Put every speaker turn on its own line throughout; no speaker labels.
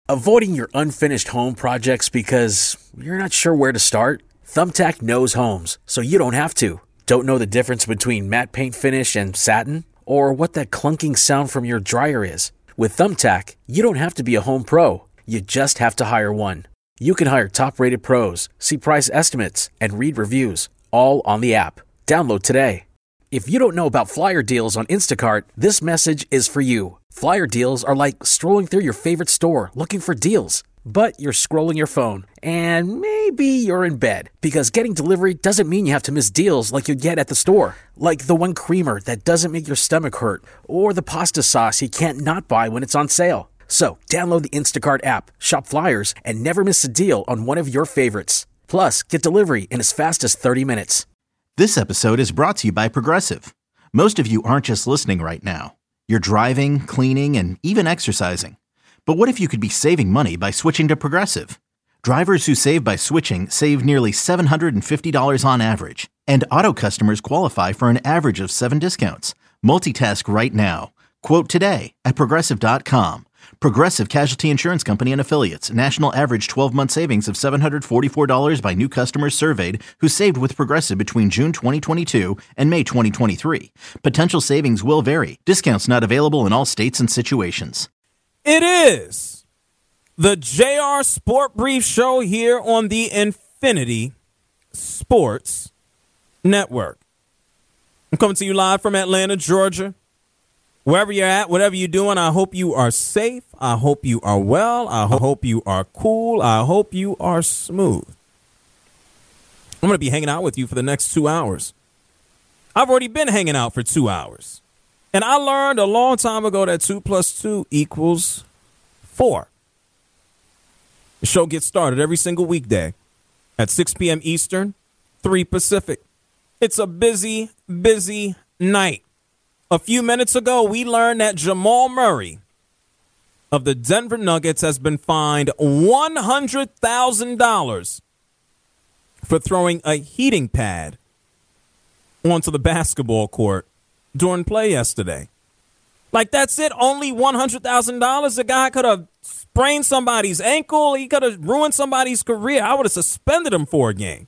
Avoiding your unfinished home projects because you're not sure where to start? Thumbtack knows homes, so you don't have to. Don't know the difference between matte paint finish and satin? Or what that clunking sound from your dryer is? With Thumbtack, you don't have to be a home pro. You just have to hire one. You can hire top-rated pros, see price estimates, and read reviews, all on the app. Download today. If you don't know about Flyer Deals on Instacart, this message is for you. Flyer Deals are like strolling through your favorite store looking for deals. But you're scrolling your phone, and maybe you're in bed, because getting delivery doesn't mean you have to miss deals like you'd get at the store. Like the one creamer that doesn't make your stomach hurt, or the pasta sauce you can't not buy when it's on sale. So, download the Instacart app, shop Flyers, and never miss a deal on one of your favorites. Plus, get delivery in as fast as 30 minutes.
This episode is brought to you by Progressive. Most of you aren't just listening right now. You're driving, cleaning, and even exercising. But what if you could be saving money by switching to Progressive? Drivers who save by switching save nearly $750 on average. And auto customers qualify for an average of 7 discounts. Multitask right now. Quote today at Progressive.com. Progressive Casualty Insurance Company and Affiliates. National average 12-month savings of $744 by new customers surveyed who saved with Progressive between June 2022 and May 2023. Potential savings will vary. Discounts not available in all states and situations.
It is the JR Sport Brief Show here on the Infinity Sports Network. I'm coming to you live from Atlanta, Georgia. Wherever you're at, whatever you're doing, I hope you are safe. I hope you are well. I hope you are cool. I hope you are smooth. I'm going to be hanging out with you for the next 2 hours. I've already been hanging out for 2 hours. And I learned a long time ago that 2 + 2 = 4. The show gets started every single weekday at 6 p.m. Eastern, 3 Pacific. It's a busy, busy night. A few minutes ago, we learned that Jamal Murray of the Denver Nuggets has been fined $100,000 for throwing a heating pad onto the basketball court during play yesterday. Like, that's it? Only $100,000? The guy could have sprained somebody's ankle. He could have ruined somebody's career. I would have suspended him for a game.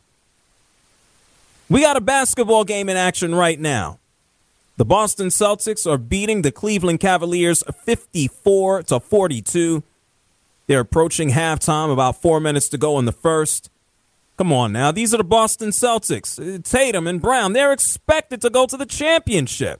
We got a basketball game in action right now. The Boston Celtics are beating the Cleveland Cavaliers 54-42. They're approaching halftime, about 4 minutes to go in the first. Come on now. These are the Boston Celtics. Tatum and Brown, they're expected to go to the championship.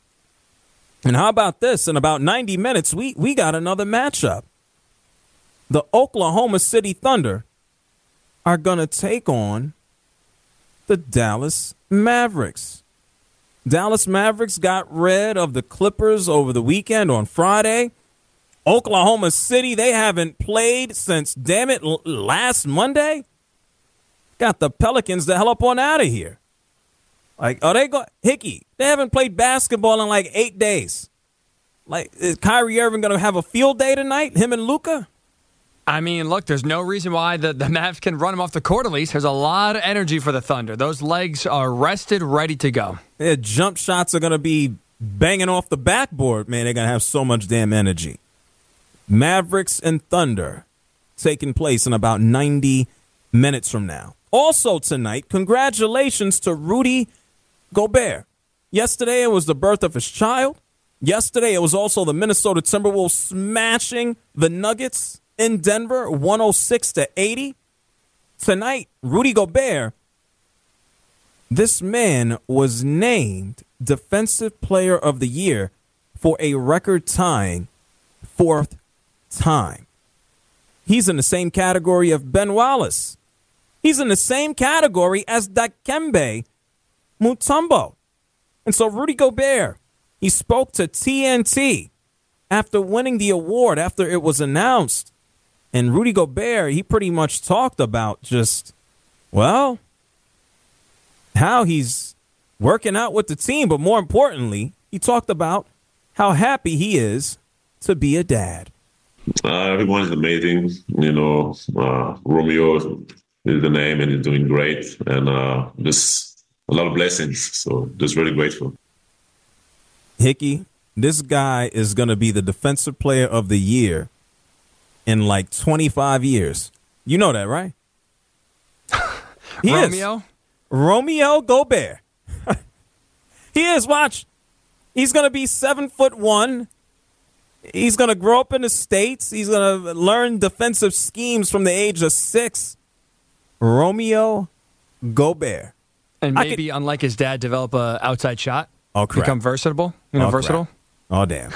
And how about this? In about 90 minutes, we got another matchup. The Oklahoma City Thunder are going to take on the Dallas Mavericks. Dallas Mavericks got rid of the Clippers over the weekend on Friday. Oklahoma City, they haven't played since, damn it, last Monday. Got the Pelicans the hell up on out of here. Like, are they going? Hickey, they haven't played basketball in like 8 days. Like, is Kyrie Irving going to have a field day tonight, him and Luka?
I mean, look, there's no reason why the Mavs can run him off the court at least. There's a lot of energy for the Thunder. Those legs are rested, ready to go.
Their jump shots are going to be banging off the backboard. Man, they're going to have so much damn energy. Mavericks and Thunder taking place in about 90 minutes from now. Also tonight, congratulations to Rudy Gobert. Yesterday, it was the birth of his child. Yesterday, it was also the Minnesota Timberwolves smashing the Nuggets in Denver, 106-80. Tonight, Rudy Gobert, this man was named Defensive Player of the Year for a record-tying 4th time. He's in the same category of Ben Wallace. He's in the same category as Dikembe Mutombo. And so Rudy Gobert, he spoke to TNT after winning the award, after it was announced. And Rudy Gobert, he pretty much talked about just, well, how he's working out with the team. But more importantly, he talked about how happy he is to be a dad.
Everyone's amazing. Romeo is the name and he's doing great. And just a lot of blessings. So just really grateful.
Hickey, this guy is going to be the Defensive Player of the Year in like 25 years. You know that, right? He
Romeo?
Is. Romeo Gobert. He is. Watch. He's going to be 7'1". He's going to grow up in the States. He's going to learn defensive schemes from the age of 6. Romeo Gobert.
And maybe, unlike his dad, develop a outside shot.
Oh, crap.
Become versatile. Versatile.
Oh, damn.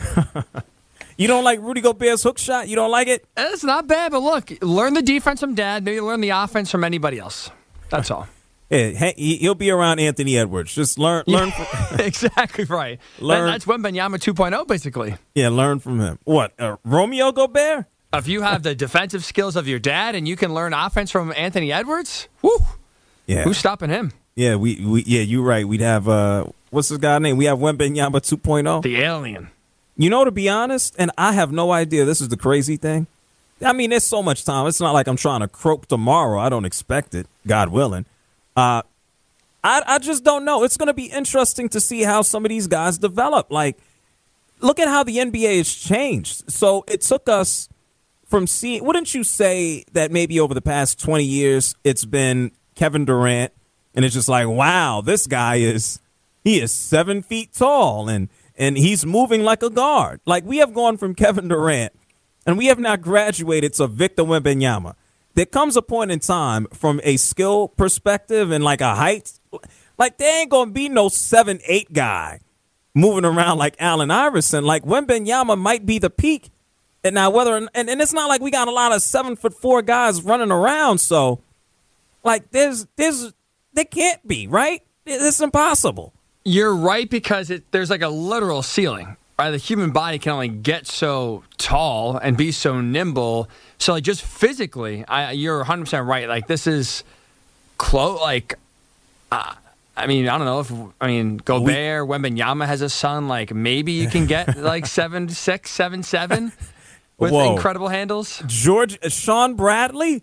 You don't like Rudy Gobert's hook shot? You don't like it?
It's not bad, but look, learn the defense from dad. Maybe learn the offense from anybody else. That's all.
Yeah, he'll be around Anthony Edwards. Just learn.
Exactly right. That's Wembanyama 2.0, basically.
Yeah, learn from him. What, Romeo Gobert?
If you have the defensive skills of your dad and you can learn offense from Anthony Edwards, whoo,
yeah.
Who's stopping him?
Yeah, yeah, you're right. We'd have what's this guy's name? We have Wembanyama 2.0.
The alien.
You know, to be honest, and I have no idea. This is the crazy thing. I mean, there's so much time. It's not like I'm trying to croak tomorrow. I don't expect it, God willing. I just don't know. It's going to be interesting to see how some of these guys develop. Like, look at how the NBA has changed. So it took us from seeing, wouldn't you say that maybe over the past 20 years, it's been Kevin Durant, and it's just like, wow, this guy is 7 feet tall, and he's moving like a guard. Like, we have gone from Kevin Durant, and we have now graduated to Victor Wembanyama. There comes a point in time from a skill perspective and like a height, like there ain't going to be no 7'8" guy moving around like Allen Iverson. Like Wembanyama might be the peak. And now and it's not like we got a lot of 7'4" guys running around. So like there can't be, right? It's impossible.
You're right, because there's like a literal ceiling. Right? The human body can only get so tall and be so nimble. So, like, just physically, you're 100% right. Like, this is close. Like, I mean, I don't know if Gobert, Wembanyama has a son. Like, maybe you can get like 7'6", 7'7" with incredible handles.
Sean Bradley.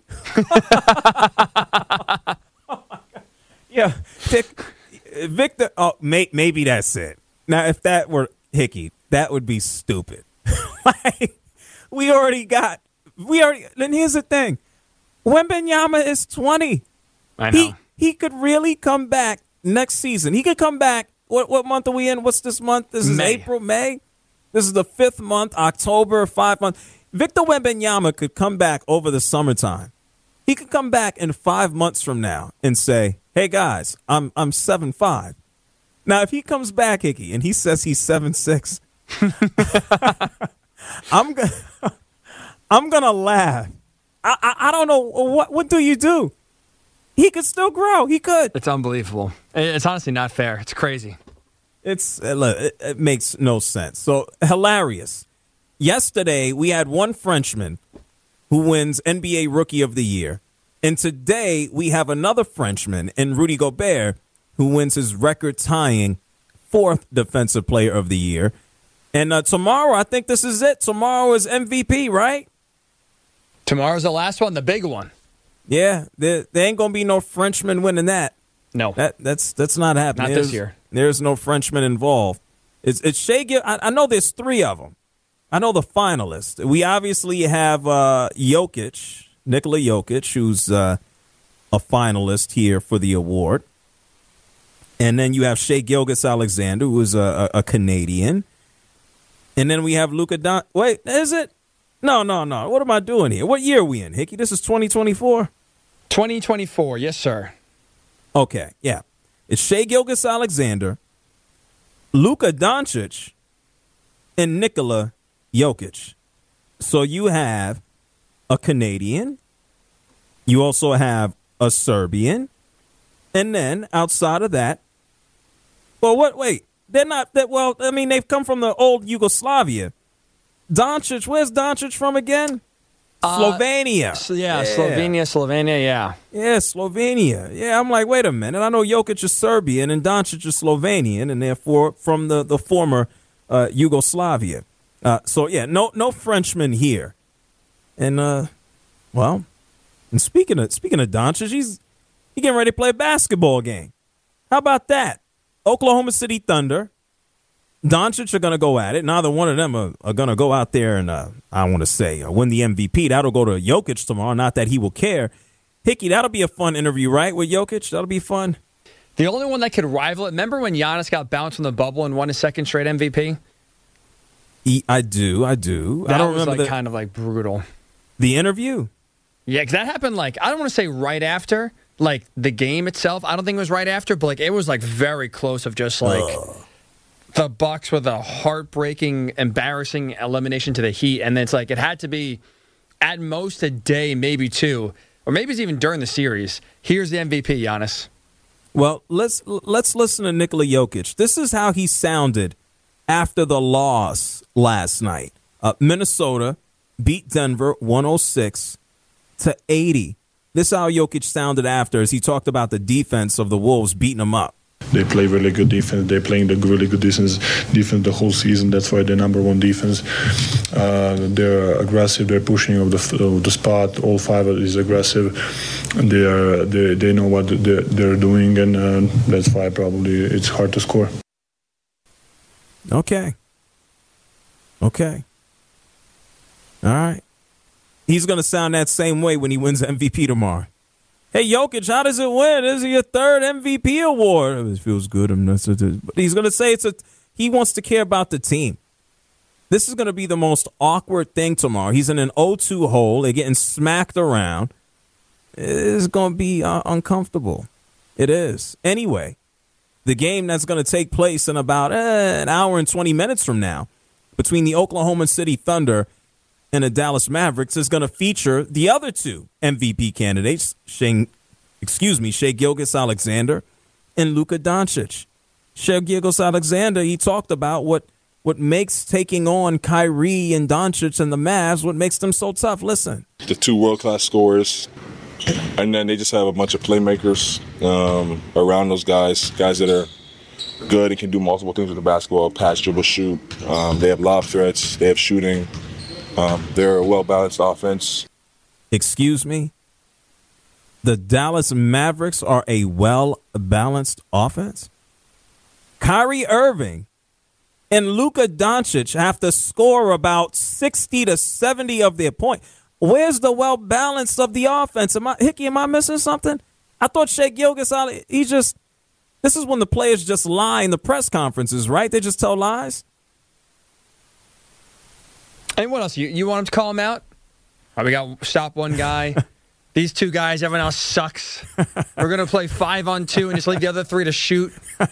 Yeah, Victor. Oh, maybe that's it. Now, if that were Hickey, that would be stupid. Like, and here's the thing. Wembanyama is 20.
I know.
He could really come back next season. He could come back. What month are we in? What's this month? This is April, May. This is the 5th month, October, 5 months. Victor Wembanyama could come back over the summertime. He could come back in 5 months from now and say, hey, guys, I'm 7'5". Now, if he comes back, Hickey, and he says he's 7'6", I'm gonna laugh. I don't know what do you do? He could still grow. He could.
It's unbelievable. It's honestly not fair. It's crazy.
It makes no sense. So hilarious. Yesterday we had one Frenchman who wins NBA Rookie of the Year, and today we have another Frenchman in Rudy Gobert who wins his record-tying 4th Defensive Player of the Year. And tomorrow, I think this is it. Tomorrow is MVP, right?
Tomorrow's the last one, the big one.
Yeah, there ain't going to be no Frenchman winning that.
No.
That's not happening.
Not this year.
There's no Frenchman involved. It's Shea Gil. I know there's 3 of them. I know the finalists. We obviously have Jokic, Nikola Jokic, who's a finalist here for the award. And then you have Shai Gilgeous-Alexander, who is a Canadian. And then we have Luka Doncic. Wait, is it? No. What am I doing here? What year are we in, Hickey? This is 2024?
2024, yes, sir.
Okay, yeah. It's Shai Gilgeous-Alexander, Luka Doncic, and Nikola Jokic. So you have a Canadian. You also have a Serbian. And then outside of that, wait. They're not that well. I mean, they've come from the old Yugoslavia. Doncic, where's Doncic from again? Slovenia.
Slovenia, yeah.
Yeah, Slovenia. Yeah, I'm like, wait a minute. I know Jokic is Serbian and Doncic is Slovenian, and therefore from the former Yugoslavia. So yeah, no Frenchman here. And and speaking of Doncic, he's getting ready to play a basketball game. How about that? Oklahoma City Thunder, Doncic are going to go at it. Neither one of them are going to go out there and, I want to say, win the MVP. That'll go to Jokic tomorrow. Not that he will care. Hickey, that'll be a fun interview, right, with Jokic? That'll be fun.
The only one that could rival it, remember when Giannis got bounced from the bubble and won his second straight MVP?
I do. I don't
was
remember
kind of like brutal.
The interview?
Yeah, because that happened I don't want to say right after, the game itself. I don't think it was right after, but it was very close of just the Bucks with a heartbreaking, embarrassing elimination to the Heat. And then it's it had to be at most a day, maybe two, or maybe it's even during the series. Here's the MVP, Giannis.
Well, let's listen to Nikola Jokic. This is how he sounded after the loss last night. Minnesota beat Denver 106-80. This is how Jokic sounded after, as he talked about the defense of the Wolves beating them up.
They play really good defense. They're playing the really good defense the whole season. That's why they're number one defense. They're aggressive. They're pushing of the spot. All five is aggressive. They know what they're doing, and that's why probably it's hard to score.
Okay. All right. He's going to sound that same way when he wins MVP tomorrow. Hey, Jokic, how does it win? This is your third MVP award. It feels good. But he's going to say he wants to care about the team. This is going to be the most awkward thing tomorrow. He's in an 0-2 hole. They're getting smacked around. It's going to be uncomfortable. It is. Anyway, the game that's going to take place in about an hour and 20 minutes from now between the Oklahoma City Thunder and the Dallas Mavericks is going to feature the other two MVP candidates, Shai Gilgeous-Alexander and Luka Doncic. Shai Gilgeous-Alexander, he talked about what makes taking on Kyrie and Doncic and the Mavs, what makes them so tough. Listen.
The two world-class scorers, and then they just have a bunch of playmakers around those guys that are good and can do multiple things with the basketball, pass, dribble, shoot. They have lob threats. They have shooting. They're a well-balanced offense.
Excuse me? The Dallas Mavericks are a well-balanced offense? Kyrie Irving and Luka Doncic have to score about 60 to 70 of their points. Where's the well-balance of the offense? Am I missing something? I thought Shai Gilgeous-Alexander, this is when the players just lie in the press conferences, right? They just tell lies?
And what else? You want him to call him out? All right, we got stop one guy. These two guys, everyone else sucks. We're going to play 5-on-2 and just leave the other three to shoot.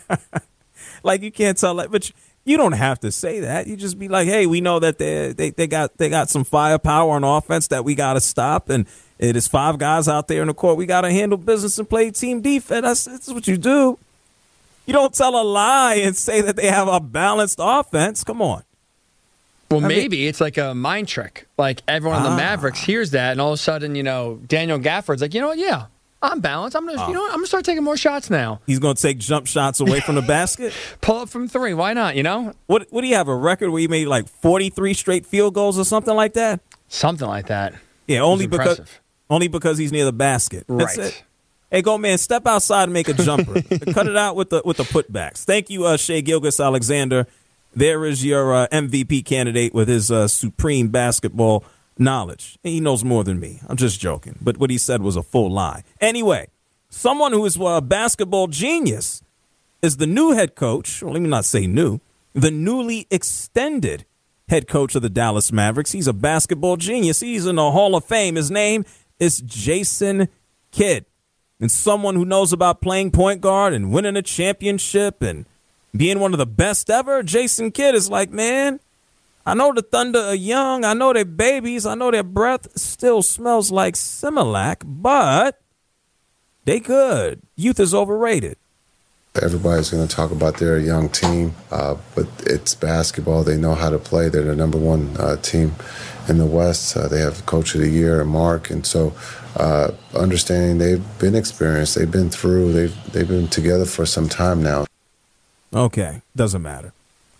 You can't tell that, but you don't have to say that. You just be like, hey, we know that they got some firepower on offense that we got to stop, and it is five guys out there in the court. We got to handle business and play team defense. That's what you do. You don't tell a lie and say that they have a balanced offense. Come on.
Well, maybe it's like a mind trick. Everyone on the Mavericks hears that, and all of a sudden, Daniel Gafford's like, you know what? Yeah, I'm balanced. I'm gonna start taking more shots now.
He's gonna take jump shots away from the basket.
Pull up from three. Why not?
What do you have, a record where you made 43 straight field goals or something like that?
Something like that.
Yeah, only because he's near the basket. That's
Right.
it. Hey, go man, step outside and make a jumper. Cut it out with the putbacks. Thank you, Shai Gilgeous-Alexander. There is your MVP candidate with his supreme basketball knowledge. He knows more than me. I'm just joking. But what he said was a full lie. Anyway, someone who is a basketball genius is the new head coach. Well, let me not say new. The newly extended head coach of the Dallas Mavericks. He's a basketball genius. He's in the Hall of Fame. His name is Jason Kidd. And someone who knows about playing point guard and winning a championship and being one of the best ever. Jason Kidd is like, man, I know the Thunder are young. I know they're babies. I know their breath still smells like Similac, but they good. Youth is overrated.
Everybody's going to talk about their young team, but it's basketball. They know how to play. They're the number one team in the West. They have Coach of the Year, Mark, and so understanding they've been experienced, they've been through, they've been together for some time now.
Okay, doesn't matter.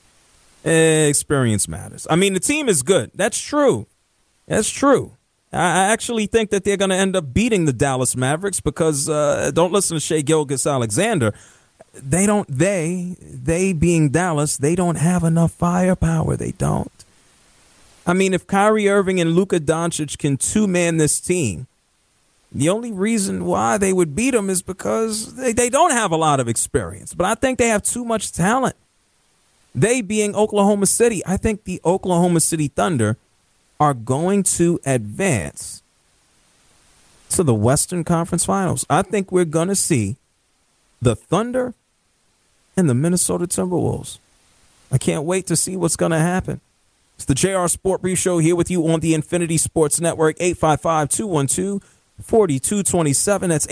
Experience matters. I mean, the team is good. That's true. That's true. I actually think that they're going to end up beating the Dallas Mavericks because don't listen to Shai Gilgeous-Alexander. they being Dallas, they don't have enough firepower. They don't. I mean, if Kyrie Irving and Luka Doncic can two-man this team, the only reason why they would beat them is because they don't have a lot of experience. But I think they have too much talent. They being Oklahoma City, I think the Oklahoma City Thunder are going to advance to the Western Conference Finals. I think we're going to see the Thunder and the Minnesota Timberwolves. I can't wait to see what's going to happen. It's the JR Sport Brief Show here with you on the Infinity Sports Network, 855-212-4227. That's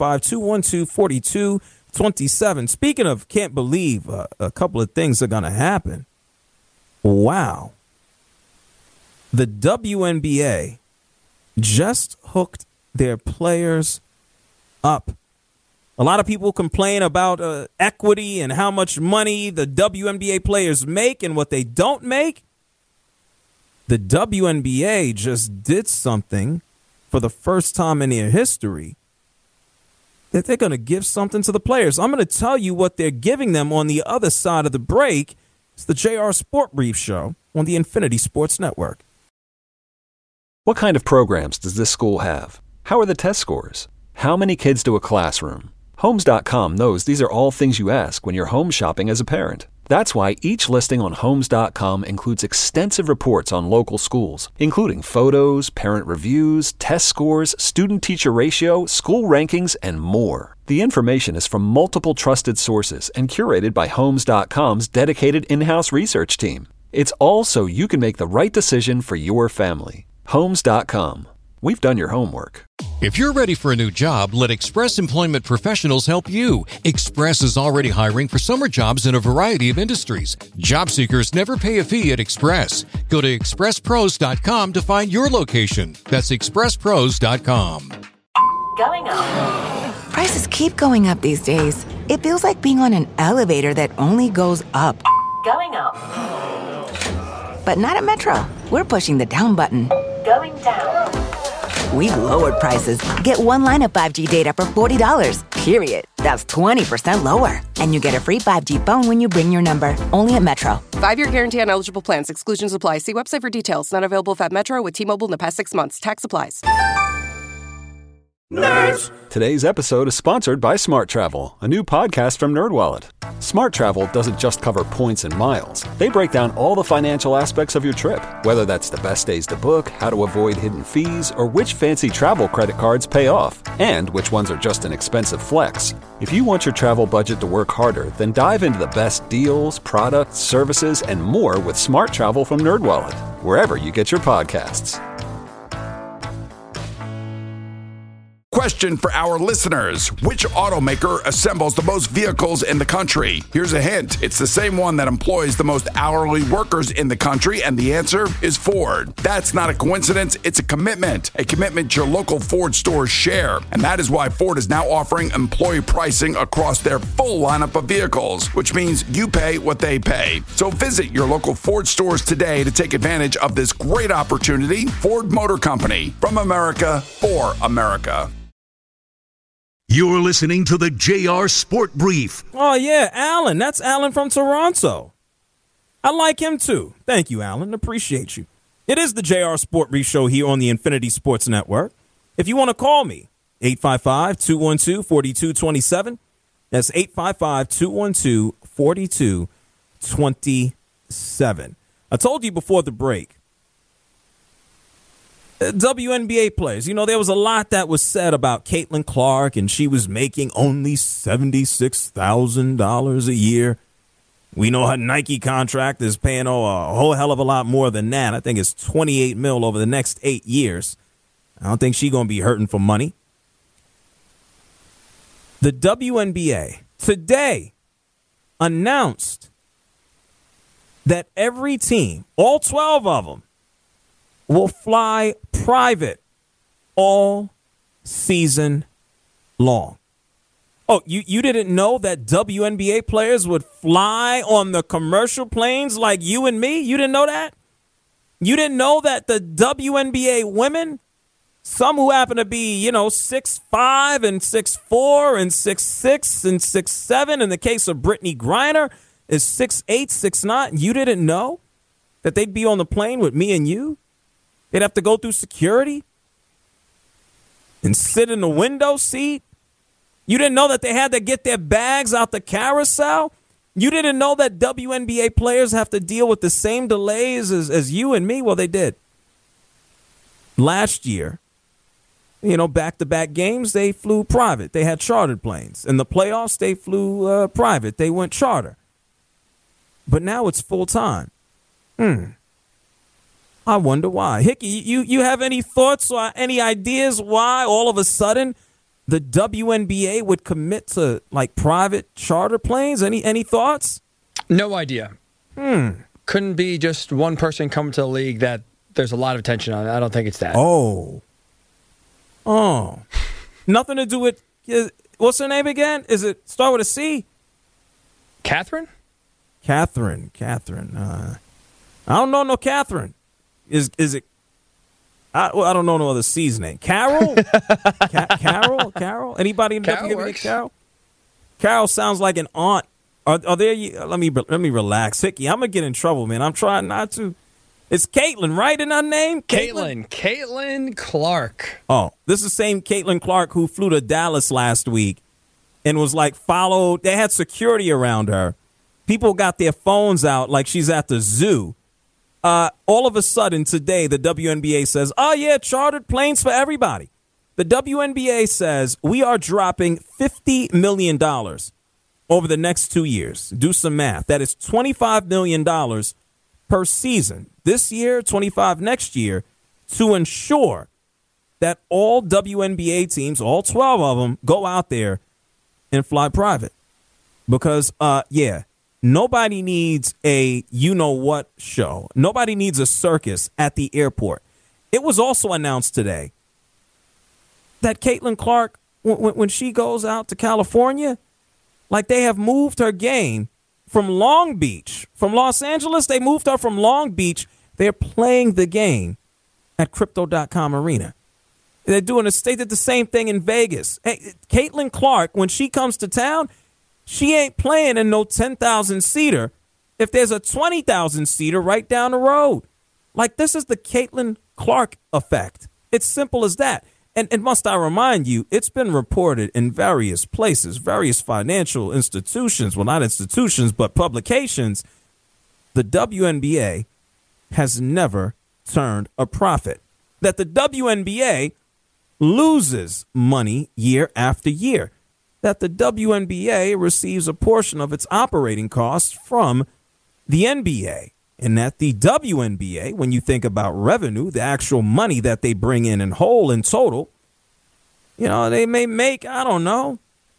855-212-4227. Speaking of can't believe, a couple of things are going to happen. Wow. The WNBA just hooked their players up. A lot of people complain about equity and how much money the WNBA players make and what they don't make. The WNBA just did something for the first time in their history that they're going to give something to the players. I'm going to tell you what they're giving them on the other side of the break. It's the JR Sport Brief Show on the Infinity Sports Network.
What kind of programs does this school have? How are the test scores? How many kids do a classroom? Homes.com knows these are all things you ask when you're home shopping as a parent. That's why each listing on Homes.com includes extensive reports on local schools, including photos, parent reviews, test scores, student-teacher ratio, school rankings, and more. The information is from multiple trusted sources and curated by Homes.com's dedicated in-house research team. It's all so you can make the right decision for your family. Homes.com. We've done your homework.
If you're ready for a new job, let Express Employment Professionals help you. Express is already hiring for summer jobs in a variety of industries. Job seekers never pay a fee at Express. Go to expresspros.com to find your location. That's expresspros.com.
Going up. Prices keep going up these days. It feels like being on an elevator that only goes up. Going up. But not at Metro. We're pushing the down button. Going down. We've lowered prices. Get one line of 5G data for $40, period. That's 20% lower. And you get a free 5G phone when you bring your number. Only at Metro.
5-year guarantee on eligible plans. Exclusions apply. See website for details. Not available at Metro with T-Mobile in the past 6 months. Tax applies.
Nerds! Today's episode is sponsored by Smart Travel, a new podcast from NerdWallet. Smart Travel doesn't just cover points and miles. They break down all the financial aspects of your trip, whether that's the best days to book, how to avoid hidden fees, or which fancy travel credit cards pay off, and which ones are just an expensive flex. If you want your travel budget to work harder, then dive into the best deals, products, services, and more with Smart Travel from NerdWallet, wherever you get your podcasts.
Question for our listeners. Which automaker assembles the most vehicles in the country? Here's a hint. It's the same one that employs the most hourly workers in the country, and the answer is Ford. That's not a coincidence. It's a commitment your local Ford stores share. And that is why Ford is now offering employee pricing across their full lineup of vehicles, which means you pay what they pay. So visit your local Ford stores today to take advantage of this great opportunity. Ford Motor Company, from America for America.
You're listening to the JR Sport Brief.
Oh, yeah, Alan. That's Alan from Toronto. I like him, too. Thank you, Alan. Appreciate you. It is the JR Sport Brief Show here on the Infinity Sports Network. If you want to call me, 855-212-4227. That's 855-212-4227. I told you before the break, WNBA players, you know, there was a lot that was said about Caitlin Clark, and she was making only $76,000 a year. We know her Nike contract is paying a whole hell of a lot more than that. I think it's $28 million over the next 8 years. I don't think she's going to be hurting for money. The WNBA today announced that every team, all 12 of them, will fly private all season long. Oh, you didn't know that WNBA players would fly on the commercial planes like you and me? You didn't know that? You didn't know that the WNBA women some who happen to be, 6'5" and 6'4" and 6'6" and 6'7". In the case of Brittany Griner, is 6'8", 6'9". You didn't know that they'd be on the plane with me and you? They'd have to go through security and sit in the window seat? You didn't know that they had to get their bags out the carousel? You didn't know that WNBA players have to deal with the same delays as you and me? Well, they did. Last year, back-to-back games, they flew private. They had chartered planes. In the playoffs, they flew private. They went charter. But now it's full-time. I wonder why. Hickey, you have any thoughts or any ideas why all of a sudden the WNBA would commit to private charter planes? Any thoughts?
No idea. Couldn't be just one person coming to the league that there's a lot of attention on. I don't think it's that.
Oh. Nothing to do with, what's her name again? Is it start with a C?
Catherine.
I don't know no Catherine. Is it? I don't know no other C's name. Carol? Carol? Anybody in
Carol
WNBA?
works.
Carol sounds like an aunt. Are there? Let me relax, Hickey. I'm gonna get in trouble, man. I'm trying not to. It's Caitlin, right, in her name?
Caitlin Clark.
Oh, this is the same Caitlin Clark who flew to Dallas last week and was followed. They had security around her. People got their phones out like she's at the zoo. All of a sudden today, the WNBA says, oh, yeah, chartered planes for everybody. The WNBA says we are dropping $50 million over the next 2 years. Do some math. That is $25 million per season. This year, 25 next year, to ensure that all WNBA teams, all 12 of them, go out there and fly private. Because, nobody needs a you-know-what show. Nobody needs a circus at the airport. It was also announced today that Caitlin Clark, when she goes out to California, they have moved her game from Long Beach. From Los Angeles, they moved her from Long Beach. They're playing the game at Crypto.com Arena. They did the same thing in Vegas. Hey, Caitlin Clark, when she comes to town, she ain't playing in no 10,000-seater if there's a 20,000-seater right down the road. This is the Caitlin Clark effect. It's simple as that. And must I remind you, it's been reported in various places, various financial institutions, well, not institutions, but publications, the WNBA has never turned a profit. That the WNBA loses money year after year. That the WNBA receives a portion of its operating costs from the NBA. And that the WNBA, when you think about revenue, the actual money that they bring in whole in total, they may make, I don't know,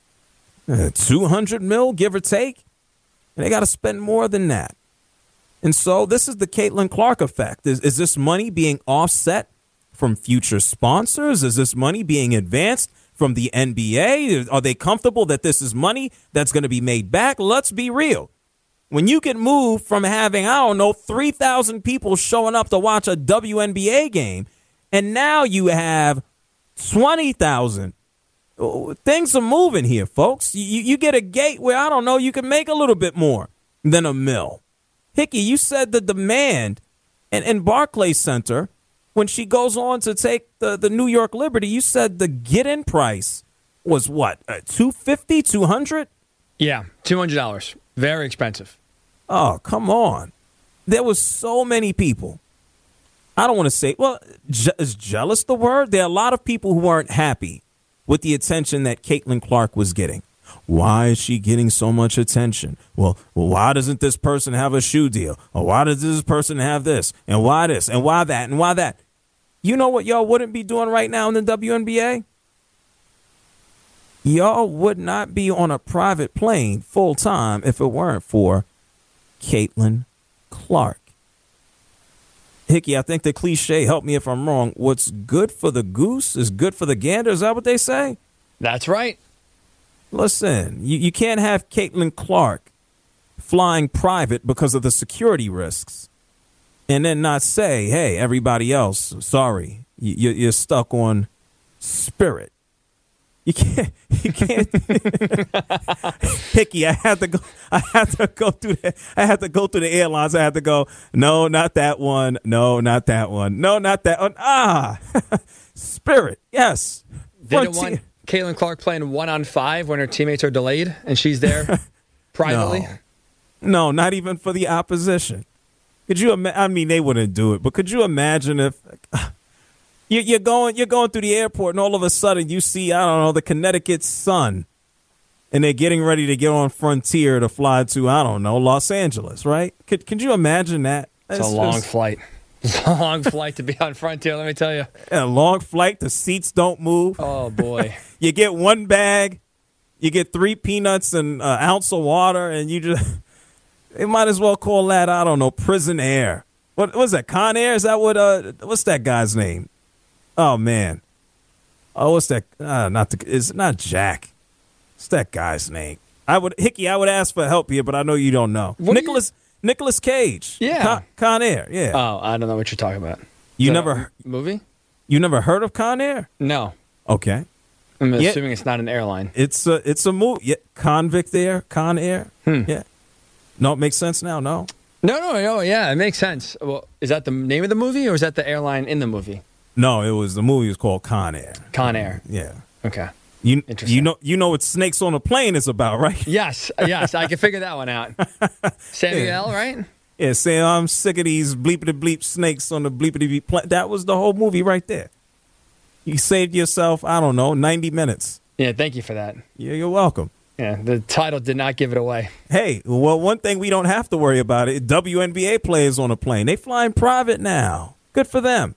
200 mil, give or take. And they got to spend more than that. And so this is the Caitlin Clark effect. Is this money being offset from future sponsors? Is this money being advanced from the NBA? Are they comfortable that this is money that's going to be made back? Let's be real. When you can move from having, 3,000 people showing up to watch a WNBA game, and now you have 20,000, things are moving here, folks. You get a gate where, you can make a little bit more than $1 million. Hickey, you said the demand in Barclays Center, when she goes on to take the New York Liberty, you said the get-in price was what, $250, $200?
Yeah, $200. Very expensive.
Oh, come on. There was so many people. I don't want to say, is jealous the word? There are a lot of people who aren't happy with the attention that Caitlin Clark was getting. Why is she getting so much attention? Well, why doesn't this person have a shoe deal? Or why does this person have this? And why this? And why that? And why that? You know what y'all wouldn't be doing right now in the WNBA? Y'all would not be on a private plane full time if it weren't for Caitlin Clark. Hickey, I think the cliche, help me if I'm wrong, what's good for the goose is good for the gander. Is that what they say?
That's right.
Listen, you can't have Caitlin Clark flying private because of the security risks and then not say, hey, everybody else, sorry, You're stuck on Spirit. You can't. Hickey, I had to go through the airlines. I had to go, no, not that one. No, not that one. No, not that one. Spirit, yes.
Didn't want Caitlin Clark playing 1-on-5 when her teammates are delayed and she's there privately?
No, not even for the opposition. Could you I mean, they wouldn't do it, but could you imagine if you're going through the airport and all of a sudden you see, I don't know, the Connecticut Sun, and they're getting ready to get on Frontier to fly to, I don't know, Los Angeles, right? Could you imagine that?
It's a long flight. Long flight to be on Frontier, let me tell you.
A long flight, the seats don't move.
Oh, boy.
You get one bag, you get 3 peanuts and an ounce of water, and you just, they might as well call that, I don't know, Prison Air. What was that, Con Air? Is that what's that guy's name? Oh, man. Oh, what's that? It's not Jack. What's that guy's name? Hickey, I would ask for help here, but I know you don't know. Nicolas Cage.
Yeah.
Con Air, yeah.
Oh, I don't know what you're talking about. Movie?
You never heard of Con Air?
No.
Okay.
I'm assuming it's not an airline.
It's a movie. Yeah. Convict Air, Con Air. Yeah. No, it makes sense now, no?
No, yeah, it makes sense. Well, is that the name of the movie or is that the airline in the movie?
No, the movie was called Con Air.
Con Air.
Yeah.
Okay.
You know what Snakes on a Plane is about, right?
Yes, I can figure that one out. Samuel, right?
Yeah, saying I'm sick of these bleepity bleep snakes on the bleepity bleep plane. That was the whole movie right there. You saved yourself, I don't know, 90 minutes.
Yeah, thank you for that.
Yeah, you're welcome.
Yeah, the title did not give it away.
Hey, well, one thing we don't have to worry about it, WNBA players on a plane. They flying private now. Good for them.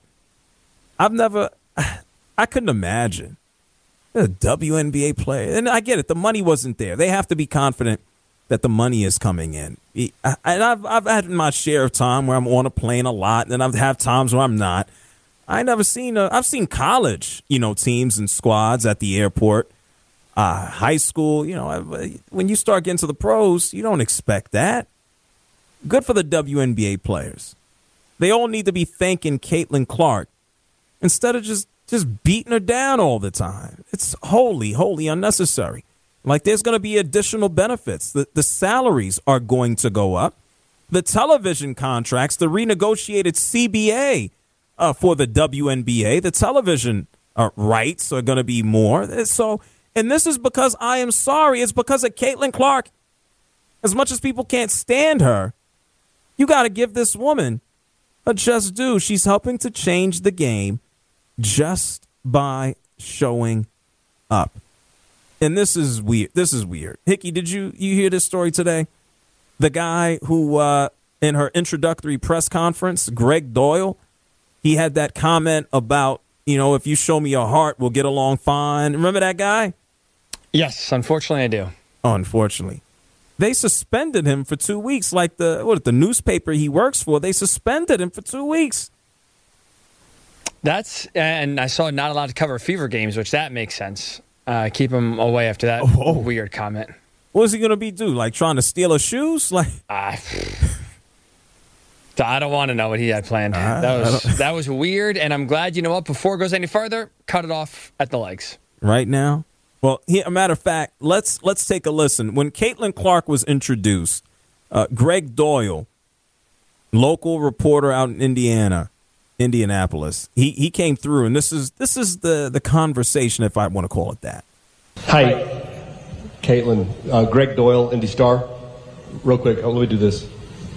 I couldn't imagine a WNBA player. And I get it. The money wasn't there. They have to be confident that the money is coming in. And I've had my share of time where I'm on a plane a lot, and I've had times where I'm not. I've seen college, teams and squads at the airport, high school. When you start getting to the pros, you don't expect that. Good for the WNBA players. They all need to be thanking Caitlin Clark instead of just beating her down all the time. It's wholly unnecessary. Like, there's going to be additional benefits. The salaries are going to go up. The television contracts, the renegotiated CBA for the WNBA, the television rights are going to be more. And this is because I am sorry. It's because of Caitlin Clark. As much as people can't stand her, you got to give this woman a just due. She's helping to change the game just by showing up. And this is weird. Hickey, did you hear this story today? The guy who, in her introductory press conference, Greg Doyle, he had that comment about, if you show me your heart, we'll get along fine. Remember that guy?
Yes, unfortunately I do.
Oh, unfortunately. They suspended him for 2 weeks, like the newspaper he works for. They suspended him for 2 weeks.
And I saw not allowed to cover Fever games, which that makes sense. Keep him away after that weird comment.
What is he going to do? Like trying to steal her shoes? Like,
I don't want to know what he had planned. That was weird, and I'm glad, before it goes any further, cut it off at the legs.
Right now? Well, a matter of fact, let's take a listen. When Caitlin Clark was introduced, Greg Doyle, local reporter out in Indianapolis, he came through, and this is the conversation, if I want to call it that.
Hi, Caitlin. Greg Doyle, Indy Star. Real quick, let me do this.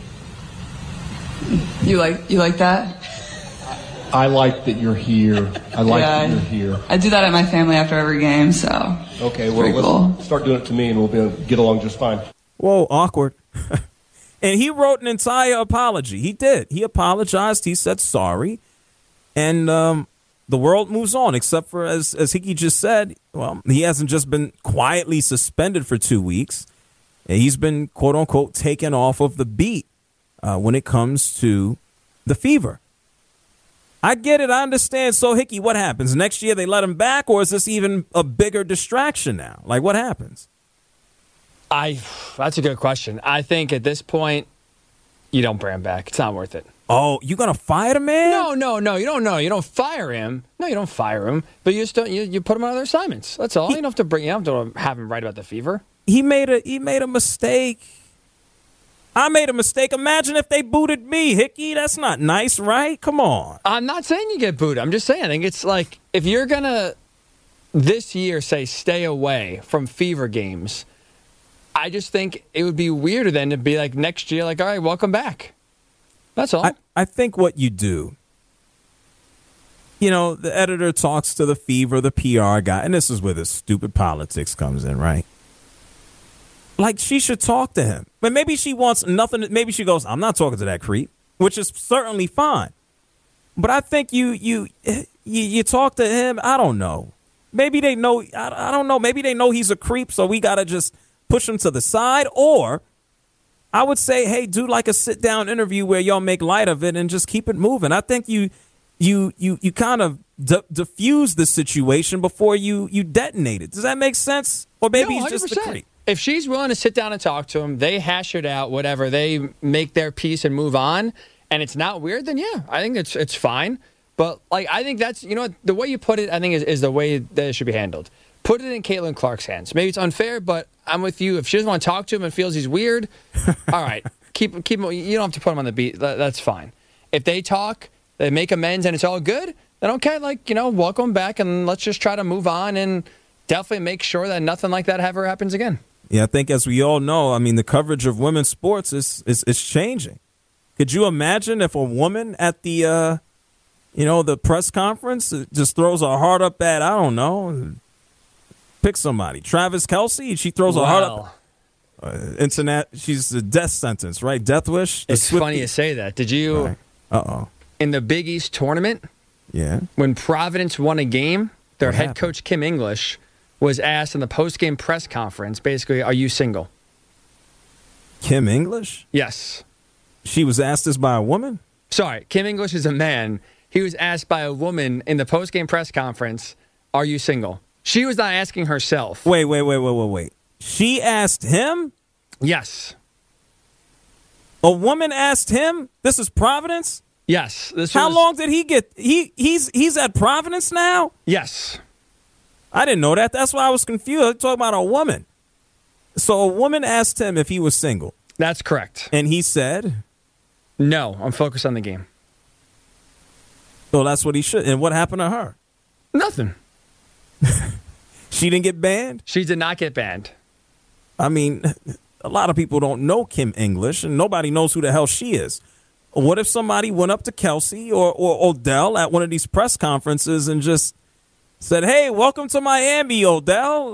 You like that?
I like that you're here. I like that you're here.
I do that at my family after every game, so.
Okay, well, let's start doing it to me, and we'll be able to get along just fine.
Whoa, awkward. And he wrote an entire apology. He did. He apologized. He said sorry. And the world moves on, except for, as Hickey just said, well, he hasn't just been quietly suspended for 2 weeks. He's been, quote unquote, taken off of the beat when it comes to the Fever. I get it. I understand. So, Hickey, what happens? Next year they let him back, or is this even a bigger distraction now? Like, what happens?
That's a good question. I think at this point, you don't bring him back. It's not worth it.
Oh, you gonna fire the man?
No. You don't know. You don't fire him. No, you don't fire him. But you just don't, you put him on other assignments. That's all. You don't have to have him write about the Fever.
He made a mistake. I made a mistake. Imagine if they booted me, Hickey. That's not nice, right? Come on.
I'm not saying you get booted. I'm just saying. I think it's like if you're gonna this year say stay away from Fever games, I just think it would be weirder then to be like next year, like, all right, welcome back. That's all.
I think what you do, the editor talks to the Fever, the PR guy, and this is where the stupid politics comes in, right? Like, she should talk to him. But maybe she wants nothing. Maybe she goes, I'm not talking to that creep, which is certainly fine. But I think you talk to him. I don't know. Maybe they know. I don't know. Maybe they know he's a creep, so we got to just push him to the side. Or I would say, hey, do like a sit-down interview where y'all make light of it and just keep it moving. I think you kind of diffuse the situation before you detonate it. Does that make sense? Or maybe he's just a creep.
If she's willing to sit down and talk to him, they hash it out, whatever, they make their peace and move on, and it's not weird, then yeah, I think it's fine. But like, I think that's, the way you put it, I think is the way that it should be handled. Put it in Caitlin Clark's hands. Maybe it's unfair, but I'm with you. If she doesn't want to talk to him and feels he's weird, all right, keep him. You don't have to put him on the beat. That's fine. If they talk, they make amends, and it's all good, then okay, welcome back, and let's just try to move on and definitely make sure that nothing like that ever happens again.
Yeah, I think as we all know, the coverage of women's sports is changing. Could you imagine if a woman at the the press conference just throws her heart up at, I don't know, pick somebody, Travis Kelce, she throws her heart up. She's a death sentence, right? Death wish.
It's funny you say that. Did you?
Right.
In the Big East tournament,
yeah,
when Providence won a game, their head coach Kim English was asked in the post-game press conference, basically, are you single?
Kim English?
Yes.
She was asked this by a woman?
Sorry, Kim English is a man. He was asked by a woman in the post-game press conference, are you single? She was not asking herself.
Wait. She asked him?
Yes.
A woman asked him? This is Providence?
Yes.
How long did he get? He's at Providence now?
Yes.
I didn't know that. That's why I was confused. I'm talking about a woman. So a woman asked him if he was single.
That's correct.
And he said?
No, I'm focused on the game.
So that's what he should. And what happened to her?
Nothing.
She didn't get banned?
She did not get banned.
A lot of people don't know Kim English, and nobody knows who the hell she is. What if somebody went up to Kelce or Odell at one of these press conferences and just said, hey, welcome to Miami, Odell.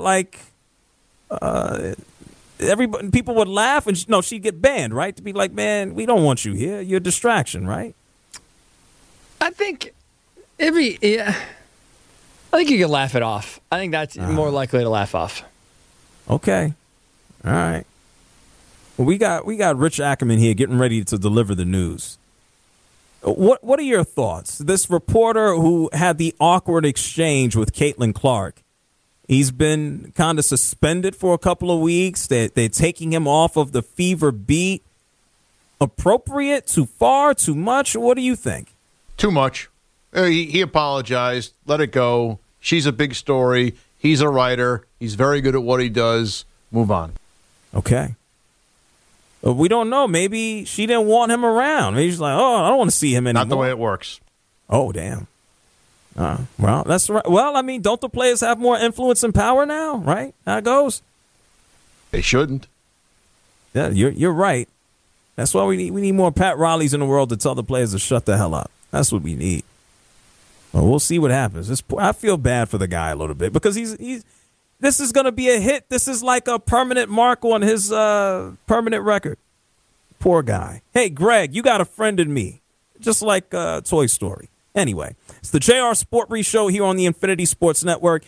Everybody, people would laugh, and she'd get banned, right? To be like, man, we don't want you here. You're a distraction, right?
I think it'd be, yeah. I think you could laugh it off. I think that's more likely to laugh off.
Okay. All right. Well, we got Rich Ackerman here getting ready to deliver the news. What are your thoughts? This reporter who had the awkward exchange with Caitlin Clark, he's been kind of suspended for a couple of weeks. They're taking him off of the Fever beat. Appropriate? Too far? Too much? What do you think?
Too much. He apologized. Let it go. She's a big story. He's a writer. He's very good at what he does. Move on.
Okay. We don't know. Maybe she didn't want him around. Maybe she's like, oh, I don't want to see him anymore.
Not the way it works.
Oh, damn. Well, that's right. Well, don't the players have more influence and power now, right? How it goes?
They shouldn't.
Yeah, you're right. That's why we need more Pat Rileys in the world to tell the players to shut the hell up. That's what we need. Well, we'll see what happens. I feel bad for the guy a little bit because he's. This is going to be a hit. This is like a permanent mark on his permanent record. Poor guy. Hey, Greg, you got a friend in me, just like Toy Story. Anyway, it's the JR Sport Brief Show here on the Infinity Sports Network.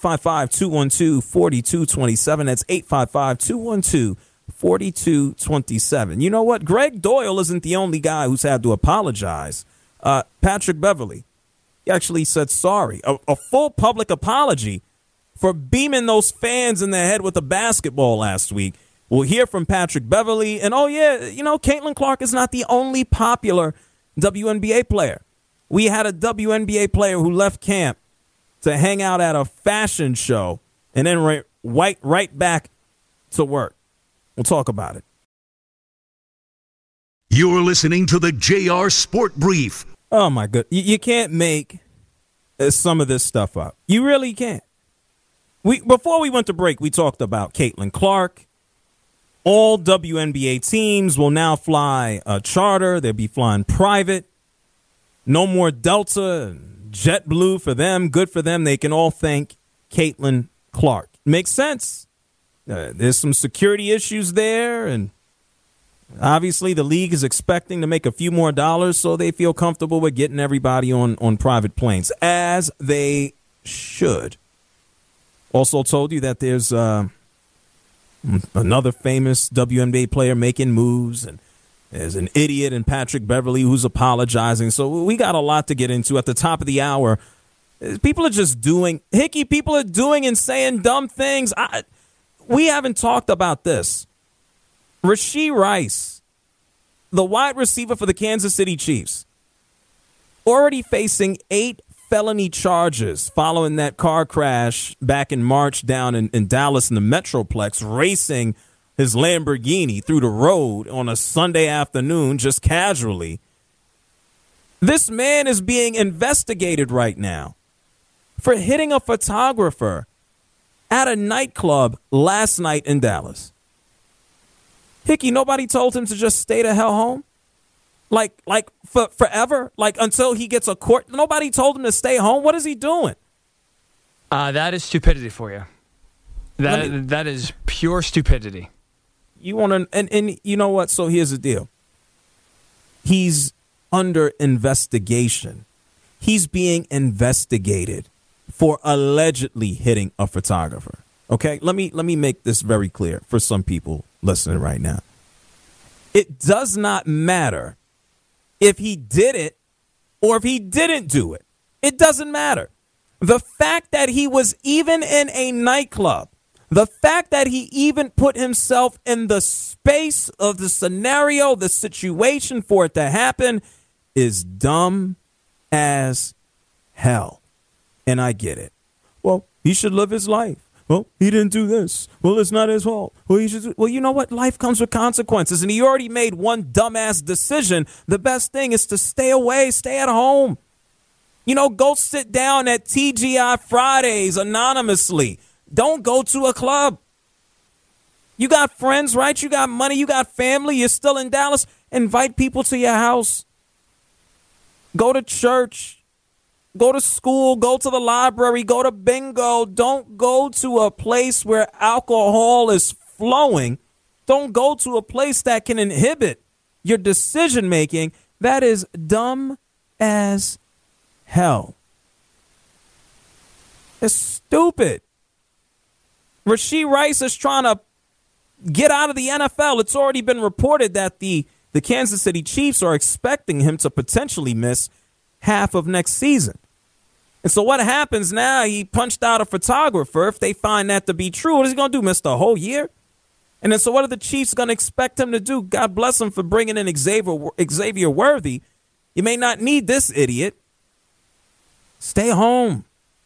855-212-4227. That's 855-212-4227. You know what? Greg Doyle isn't the only guy who's had to apologize. Patrick Beverley, he actually said sorry. A full public apology for beaming those fans in the head with a basketball last week. We'll hear from Patrick Beverley. And, Caitlin Clark is not the only popular WNBA player. We had a WNBA player who left camp to hang out at a fashion show and then right back to work. We'll talk about it.
You're listening to the JR Sport Brief.
Oh, my God. You can't make some of this stuff up. You really can't. Before we went to break, we talked about Caitlin Clark. All WNBA teams will now fly a charter. They'll be flying private. No more Delta, JetBlue for them. Good for them. They can all thank Caitlin Clark. Makes sense. There's some security issues there, and obviously the league is expecting to make a few more dollars, so they feel comfortable with getting everybody on private planes, as they should. Also told you that there's another famous WNBA player making moves, and there's an idiot in Patrick Beverley who's apologizing. So we got a lot to get into at the top of the hour. People are just doing, Hickey, people are doing and saying dumb things. We haven't talked about this. Rashee Rice, the wide receiver for the Kansas City Chiefs, already facing 8 felony charges following that car crash back in March down in Dallas in the Metroplex, racing his Lamborghini through the road on a Sunday afternoon just casually. This man is being investigated right now for hitting a photographer at a nightclub last night in Dallas. Hickey, nobody told him to just stay the hell home? Like forever? Like until he gets a court? Nobody told him to stay home? What is he doing?
That is stupidity for you. That is pure stupidity.
You want to, and you know what? So here's the deal. He's under investigation. He's being investigated for allegedly hitting a photographer. Okay, let me make this very clear for some people listening right now. It does not matter if he did it or if he didn't do it. It doesn't matter. The fact that he was even in a nightclub, the fact that he even put himself in the space of the scenario, the situation for it to happen, is dumb as hell. And I get it. Well, he should live his life. Well, he didn't do this. Well, it's not his fault. Well, you know what? Life comes with consequences, and he already made one dumbass decision. The best thing is to stay away, stay at home. You know, go sit down at TGI Fridays anonymously. Don't go to a club. You got friends, right? You got money. You got family. You're still in Dallas. Invite people to your house. Go to church. Go to school, go to the library, go to bingo. Don't go to a place where alcohol is flowing. Don't go to a place that can inhibit your decision making. That is dumb as hell. It's stupid. Rashee Rice is trying to get out of the NFL. It's already been reported that the Kansas City Chiefs are expecting him to potentially miss half of next season. And so what happens now? He punched out a photographer. If they find that to be true, what is he going to do, miss the whole year? And then so what are the Chiefs going to expect him to do? God bless him for bringing in Xavier Worthy. You may not need this idiot. Stay home.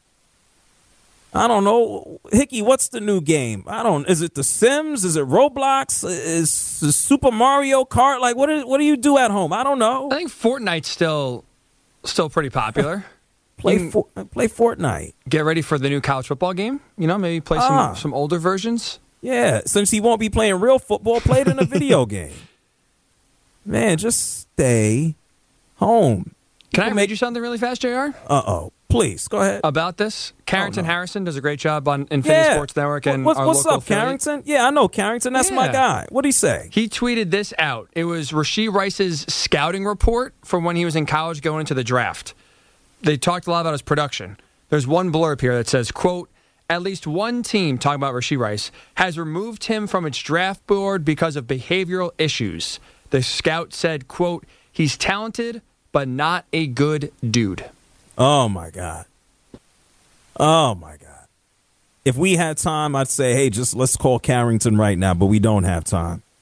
I don't know. Hickey, what's the new game? Is it The Sims? Is it Roblox? Is Super Mario Kart? Like, what do you do at home? I don't know.
I think Fortnite's still pretty popular.
Play Fortnite.
Get ready for the new college football game. You know, maybe play some older versions.
Yeah, since he won't be playing real football, play it in a video game. Man, just stay home.
Can I read you something really fast, JR?
Uh-oh. Please, go ahead.
About this, Carrington Harrison does a great job on Infinity Sports Network and our
what's
local
up, Carrington? Yeah, I know Carrington. That's my guy. What'd he say?
He tweeted this out. It was Rashee Rice's scouting report from when he was in college going into the draft. They talked a lot about his production. There's one blurb here that says, quote, at least one team, talking about Rashee Rice, has removed him from its draft board because of behavioral issues. The scout said, quote, he's talented, but not a good dude.
Oh, my God. Oh, my God. If we had time, I'd say, hey, just let's call Carrington right now, but we don't have time.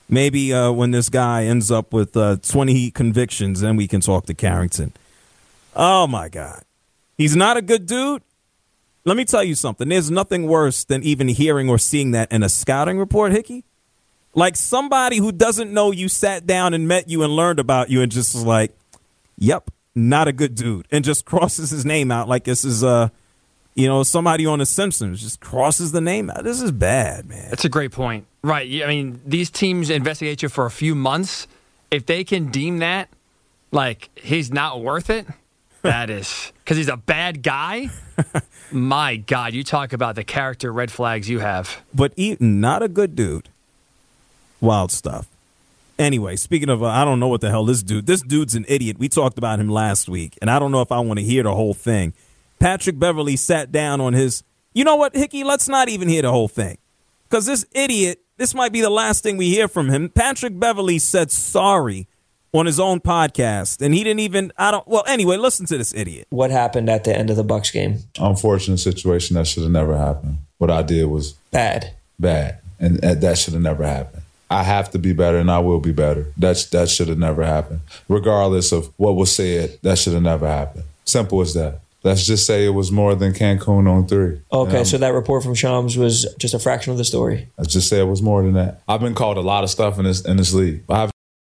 Maybe when this guy ends up with 20 convictions, then we can talk to Carrington. Oh, my God. He's not a good dude. Let me tell you something. There's nothing worse than even hearing or seeing that in a scouting report, Hickey. Like somebody who doesn't know you sat down and met you and learned about you and just was like, yep, not a good dude, and just crosses his name out like this is somebody on The Simpsons, just crosses the name out. This is bad, man.
That's a great point. Right. I mean, these teams investigate you for a few months. If they can deem that like he's not worth it, that is because he's a bad guy. My God, you talk about the character red flags you have.
But not a good dude. Wild stuff. Anyway, speaking of, I don't know what the hell this dude's an idiot. We talked about him last week, and I don't know if I want to hear the whole thing. Patrick Beverley sat down on his, you know what, Hickey, let's not even hear the whole thing. Because this idiot, this might be the last thing we hear from him. Patrick Beverley said sorry on his own podcast, and he didn't even, anyway, listen to this idiot.
What happened at the end of the Bucs game?
Unfortunate situation that should have never happened. What I did was
bad,
and that should have never happened. I have to be better, and I will be better. That should have never happened. Regardless of what was said, that should have never happened. Simple as that. Let's just say it was more than Cancun on 3.
Okay, so that report from Shams was just a fraction of the story.
Let's just say it was more than that. I've been called a lot of stuff in this league.
All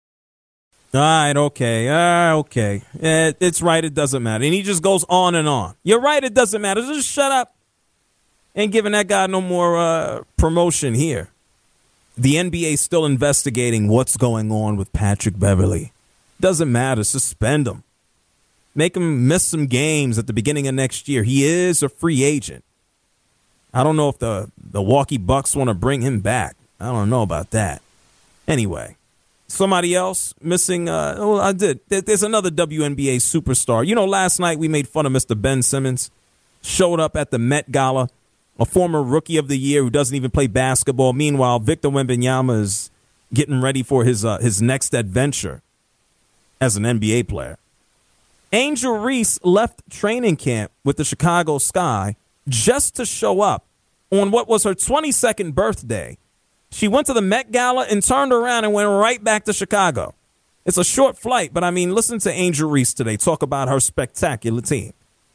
right, okay. It's right, it doesn't matter. And he just goes on and on. You're right, it doesn't matter. Just shut up. Ain't giving that guy no more promotion here. The NBA is still investigating what's going on with Patrick Beverley. Doesn't matter. Suspend him. Make him miss some games at the beginning of next year. He is a free agent. I don't know if the Milwaukee Bucks want to bring him back. I don't know about that. Anyway, somebody else missing. I did. There's another WNBA superstar. You know, last night we made fun of Mr. Ben Simmons. Showed up at the Met Gala. A former Rookie of the Year who doesn't even play basketball. Meanwhile, Victor Wembanyama is getting ready for his next adventure as an NBA player. Angel Reese left training camp with the Chicago Sky just to show up on what was her 22nd birthday. She went to the Met Gala and turned around and went right back to Chicago. It's a short flight, but I mean, listen to Angel Reese today talk about her spectacular team.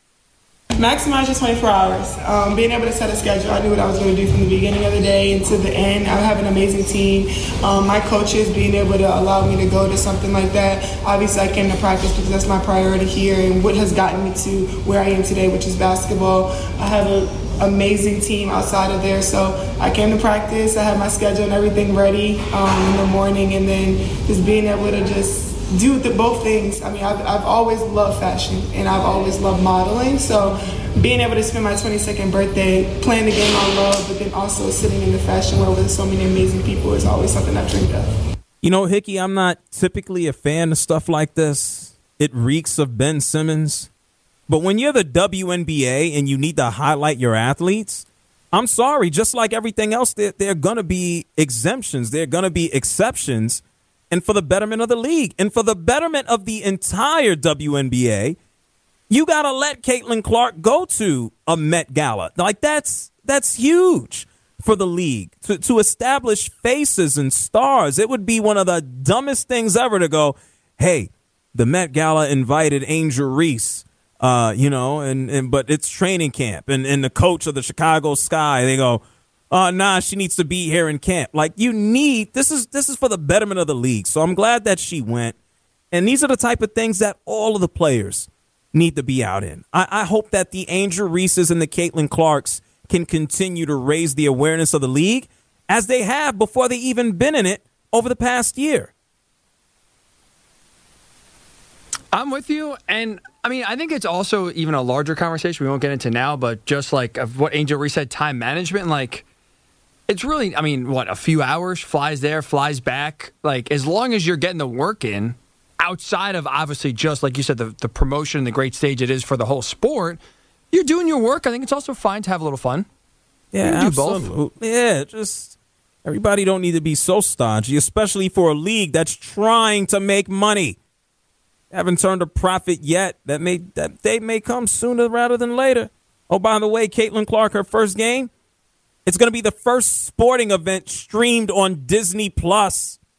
Maximize your 24 hours. Being able to set a schedule, I knew what I was going to do from the beginning of the day until the end. I have an amazing team. My coaches being able to allow me to go to something like that. Obviously, I came to practice because that's my priority here and what has gotten me to where I am today, which is basketball. I have an amazing team outside of there, so I came to practice. I had my schedule and everything ready in the morning, and then just being able to just do both things. I mean, I've always loved fashion and I've always loved modeling. So being able to spend my 22nd birthday playing the game I love, but then also sitting in the fashion world with so many amazing people is always something I've dreamed of.
You know, Hickey, I'm not typically a fan of stuff like this. It reeks of Ben Simmons. But when you're the WNBA and you need to highlight your athletes, I'm sorry, just like everything else, there are going to be exemptions. There are going to be exceptions. And for the betterment of the league and for the betterment of the entire WNBA, you got to let Caitlin Clark go to a Met Gala. Like, that's huge for the league to establish faces and stars. It would be one of the dumbest things ever to go, hey, the Met Gala invited Angel Reese, but it's training camp. And the coach of the Chicago Sky, they go, she needs to be here in camp. Like, this is for the betterment of the league. So I'm glad that she went. And these are the type of things that all of the players need to be out in. I hope that the Angel Reeses and the Caitlin Clarks can continue to raise the awareness of the league as they have before they even been in it over the past year.
I'm with you. And I mean, I think it's also even a larger conversation we won't get into now, but just like of what Angel Reese said, time management, like, it's really, I mean, a few hours, flies there, flies back. Like, as long as you're getting the work in, outside of obviously just, like you said, the promotion and the great stage it is for the whole sport, you're doing your work. I think it's also fine to have a little fun.
Yeah,
do
absolutely.
both.
Yeah, just everybody don't need to be so stodgy, especially for a league that's trying to make money. Haven't turned a profit yet. That day may come sooner rather than later. Oh, by the way, Caitlin Clark, her first game, it's going to be the first sporting event streamed on Disney Plus.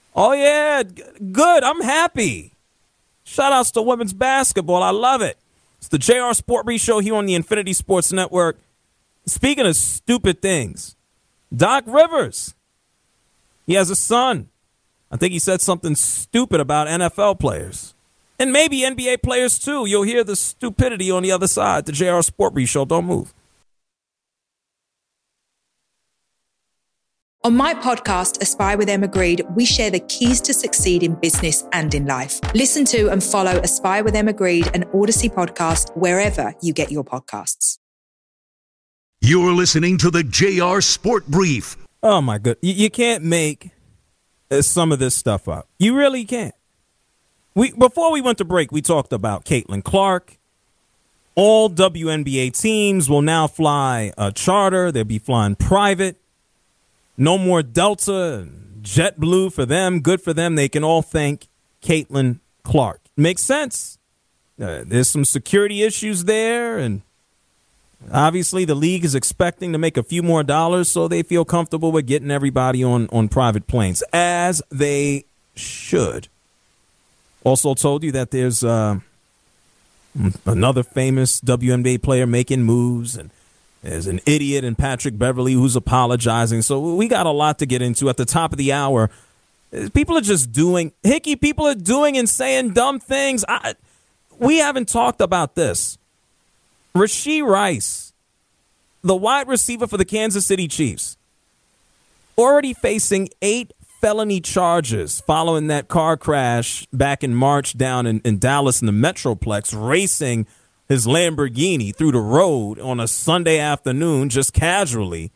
Oh, yeah. Good. I'm happy. Shout-outs to women's basketball. I love it. It's the JR Sport Brief Show here on the Infinity Sports Network. Speaking of stupid things, Doc Rivers, he has a son. I think he said something stupid about NFL players. And maybe NBA players, too. You'll hear the stupidity on the other side. The JR Sport Brief Show. Don't move.
On my podcast, Aspire with Emma Greed, we share the keys to succeed in business and in life. Listen to and follow Aspire with Emma Greed, an Odyssey podcast, wherever you get your podcasts.
You're listening to the JR Sport Brief.
Oh, my God. You can't make some of this stuff up. You really can't. Before we went to break, we talked about Caitlin Clark. All WNBA teams will now fly a charter. They'll be flying private. No more Delta, JetBlue for them. Good for them. They can all thank Caitlin Clark. Makes sense. There's some security issues there, and obviously the league is expecting to make a few more dollars, so they feel comfortable with getting everybody on private planes, as they should. Also told you that there's another famous WNBA player making moves, and there's an idiot in Patrick Beverley who's apologizing. So we got a lot to get into at the top of the hour. People are just doing, people are doing and saying dumb things. We haven't talked about this. Rashee Rice, the wide receiver for the Kansas City Chiefs, already facing 8 felony charges following that car crash back in March down in Dallas in the Metroplex, racing his Lamborghini through the road on a Sunday afternoon just casually.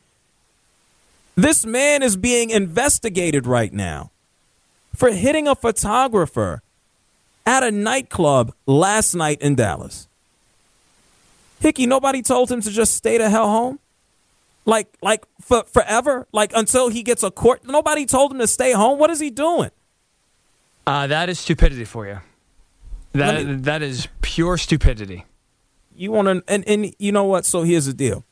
This man is being investigated right now for hitting a photographer at a nightclub last night in Dallas. Hickey, nobody told him to just stay the hell home? Like forever? Like until he gets a court? Nobody told him to stay home? What is he doing?
That is stupidity for you. That is pure stupidity.
You want to, and you know what? So here's the deal.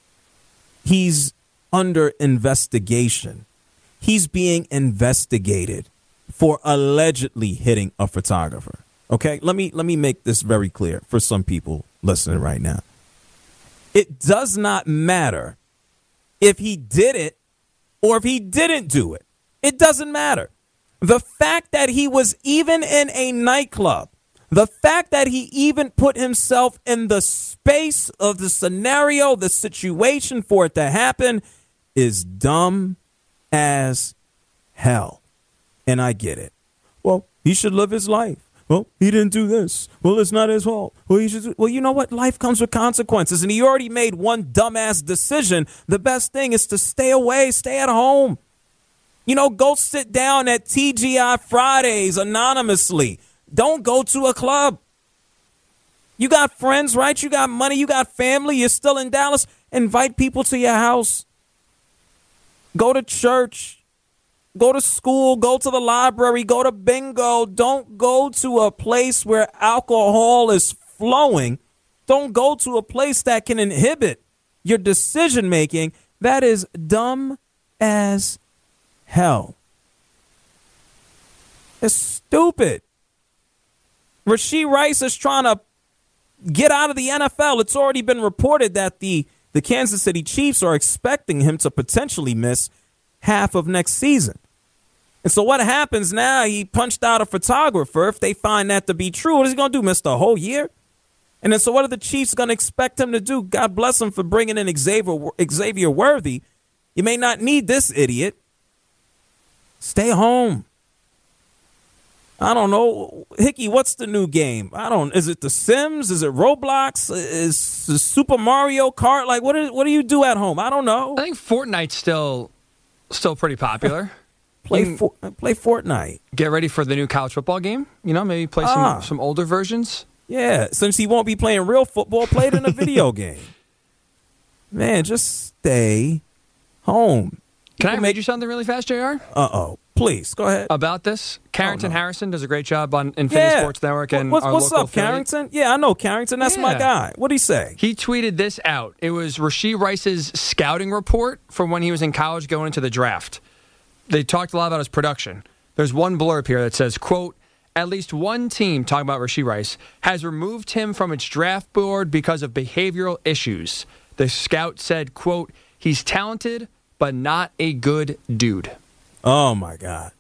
He's under investigation. He's being investigated for allegedly hitting a photographer. Okay, let me make this very clear for some people listening right now. It does not matter if he did it or if he didn't do it. It doesn't matter. The fact that he was even in a nightclub, the fact that he even put himself in the space of the scenario, the situation for it to happen, is dumb as hell. And I get it. Well, he should live his life. Well, he didn't do this. Well, it's not his fault. Well, you know what? Life comes with consequences, and he already made one dumbass decision. The best thing is to stay away, stay at home. You know, go sit down at TGI Fridays anonymously. Don't go to a club. You got friends, right? You got money. You got family. You're still in Dallas. Invite people to your house. Go to church. Go to school. Go to the library. Go to bingo. Don't go to a place where alcohol is flowing. Don't go to a place that can inhibit your decision making. That is dumb as hell. It's stupid. Rashee Rice is trying to get out of the NFL. It's already been reported that the Kansas City Chiefs are expecting him to potentially miss half of next season. And so what happens now? He punched out a photographer. If they find that to be true, what is he going to do, miss the whole year? And then so what are the Chiefs going to expect him to do? God bless him for bringing in Xavier Worthy. You may not need this idiot. Stay home. I don't know. Hickey, what's the new game? Is it The Sims? Is it Roblox? Is Super Mario Kart? Like, what do you do at home? I don't know.
I think Fortnite's still pretty popular.
Play Fortnite.
Get ready for the new college football game. You know, maybe play some older versions.
Yeah, since he won't be playing real football, play it in a video game. Man, just stay home.
Can I read you something really fast, JR?
Uh-oh. Please, go ahead.
About this, Carrington Harrison does a great job on Infinity Sports Network. And
what's
our
up,
local
Carrington? Yeah, I know Carrington. That's my guy. What'd he say?
He tweeted this out. It was Rashee Rice's scouting report from when he was in college going into the draft. They talked a lot about his production. There's one blurb here that says, quote, at least one team, talking about Rashee Rice, has removed him from its draft board because of behavioral issues. The scout said, quote, he's talented, but not a good dude.
Oh, my God.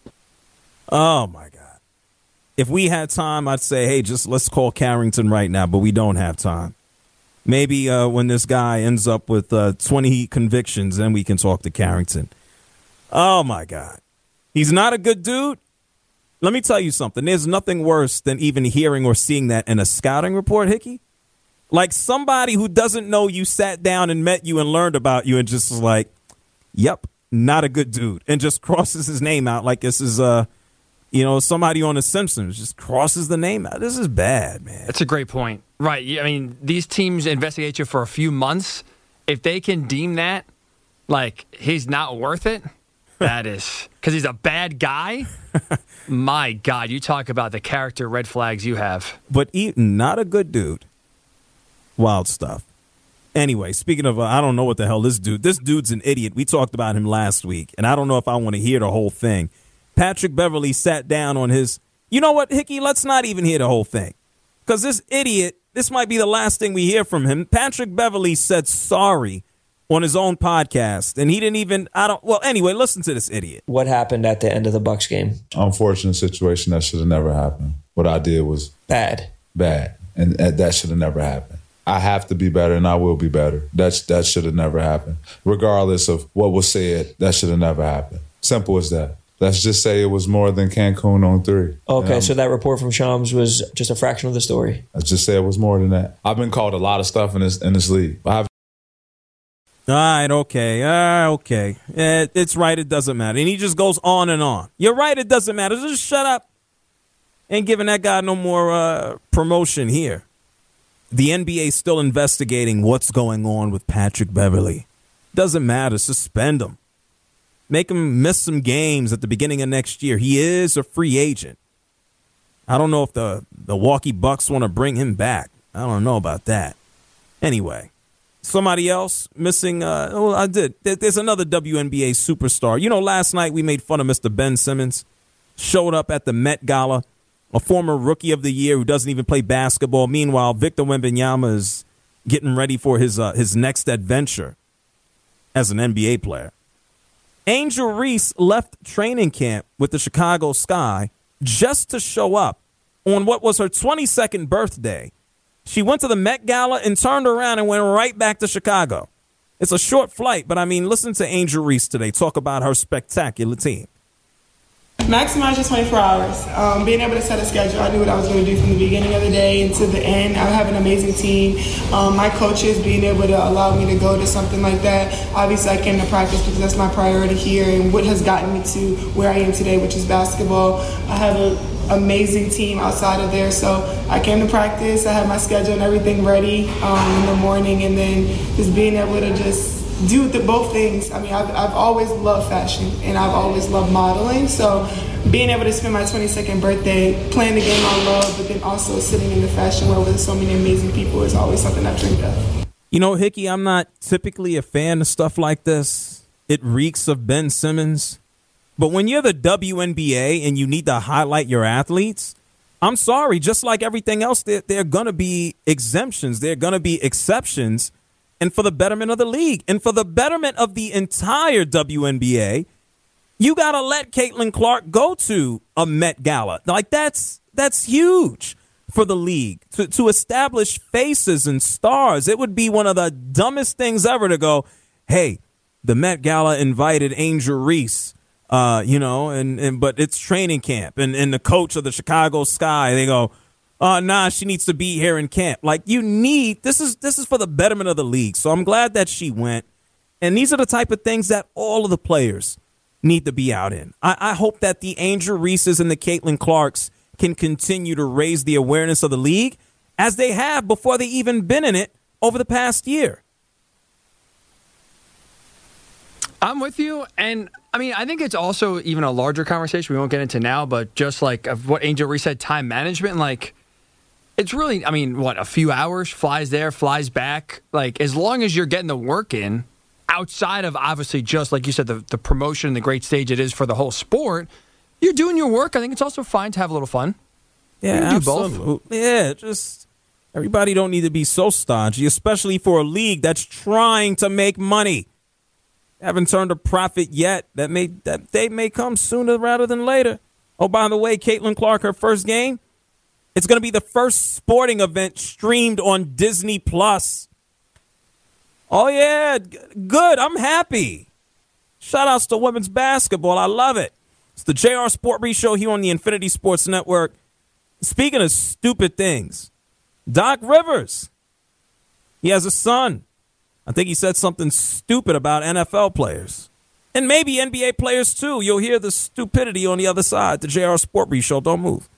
Oh, my God. If we had time, I'd say, hey, just let's call Carrington right now, but we don't have time. Maybe when this guy ends up with 20 convictions, then we can talk to Carrington. Oh, my God. He's not a good dude. Let me tell you something. There's nothing worse than even hearing or seeing that in a scouting report, Hickey. Like somebody who doesn't know you sat down and met you and learned about you and just was like, yep, not a good dude. And just crosses his name out like this is, somebody on The Simpsons just crosses the name out. This is bad, man.
That's a great point. Right. I mean, these teams investigate you for a few months. If they can deem that like he's not worth it, that is because he's a bad guy. My God, you talk about the character red flags you have.
But not a good dude. Wild stuff. Anyway, speaking of, I don't know what the hell this dude's an idiot. We talked about him last week, and I don't know if I want to hear the whole thing. Patrick Beverley sat down on his, you know what, Hickey, let's not even hear the whole thing. Because this idiot, this might be the last thing we hear from him. Patrick Beverley said sorry on his own podcast, and he didn't even, anyway, listen to this idiot.
What happened at the end of the Bucs game?
Unfortunate situation that should have never happened. What I did was
bad,
and that should have never happened. I have to be better, and I will be better. That should have never happened. Regardless of what was said, that should have never happened. Simple as that. Let's just say it was more than Cancun on 3.
Okay, so that report from Shams was just a fraction of the story.
Let's just say it was more than that. I've been called a lot of stuff in this league.
All right, okay. It's right, it doesn't matter. And he just goes on and on. You're right, it doesn't matter. Just shut up. Ain't giving that guy no more promotion here. The NBA is still investigating what's going on with Patrick Beverley. Doesn't matter. Suspend him. Make him miss some games at the beginning of next year. He is a free agent. I don't know if the Milwaukee Bucks want to bring him back. I don't know about that. Anyway, somebody else missing. I did. There's another WNBA superstar. You know, last night we made fun of Mr. Ben Simmons. Showed up at the Met Gala. A former Rookie of the Year who doesn't even play basketball. Meanwhile, Victor Wembanyama is getting ready for his next adventure as an NBA player. Angel Reese left training camp with the Chicago Sky just to show up on what was her 22nd birthday. She went to the Met Gala and turned around and went right back to Chicago. It's a short flight, but I mean, listen to Angel Reese today talk about her spectacular team.
Maximize your 24 hours. Being able to set a schedule, I knew what I was going to do from the beginning of the day and to the end. I have an amazing team. My coaches being able to allow me to go to something like that. Obviously, I came to practice because that's my priority here and what has gotten me to where I am today, which is basketball. I have an amazing team outside of there, so I came to practice. I had my schedule and everything ready in the morning, and then just being able to just do both things. I mean, I've always loved fashion and I've always loved modeling. So being able to spend my 22nd birthday playing the game I love, but then also sitting in the fashion world with so many amazing people is always something I dreamed of.
You know, Hickey, I'm not typically a fan of stuff like this. It reeks of Ben Simmons. But when you're the WNBA and you need to highlight your athletes, I'm sorry, just like everything else, there are going to be exemptions. There are going to be exceptions. And for the betterment of the league and for the betterment of the entire WNBA, you got to let Caitlin Clark go to a Met Gala. Like, that's huge for the league to establish faces and stars. It would be one of the dumbest things ever to go, hey, the Met Gala invited Angel Reese, but it's training camp. And the coach of the Chicago Sky, they go, she needs to be here in camp. Like, this is for the betterment of the league. So I'm glad that she went. And these are the type of things that all of the players need to be out in. I hope that the Angel Reeses and the Caitlin Clarks can continue to raise the awareness of the league as they have before they even been in it over the past year.
I'm with you. And I mean, I think it's also even a larger conversation we won't get into now, but just like of what Angel Reese said, time management, like, it's really, I mean, a few hours, flies there, flies back. Like, as long as you're getting the work in, outside of obviously just, like you said, the promotion and the great stage it is for the whole sport, you're doing your work, I think it's also fine to have a little fun.
Yeah,
you do both.
absolutely. Yeah, just everybody don't need to be so stodgy, especially for a league that's trying to make money. Haven't turned a profit yet. That day may come sooner rather than later. Oh, by the way, Caitlin Clark, her first game, it's going to be the first sporting event streamed on Disney Plus. Oh, yeah, good. I'm happy. Shout-outs to women's basketball. I love it. It's the JR Sport Brief Show here on the Infinity Sports Network. Speaking of stupid things, Doc Rivers, he has a son. I think he said something stupid about NFL players. And maybe NBA players, too. You'll hear the stupidity on the other side. The JR Sport Brief Show. Don't move.